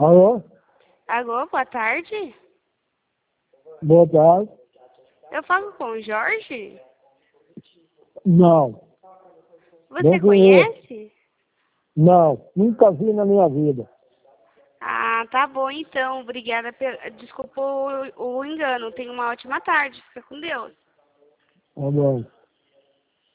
Alô? Alô, boa tarde. Boa tarde. Eu falo com o Jorge? Não. Você Não conheço. conhece? Não, nunca vi na minha vida. Ah, tá bom então. Obrigada. Desculpa o engano. Tenha uma ótima tarde. Fica com Deus. Tá bom.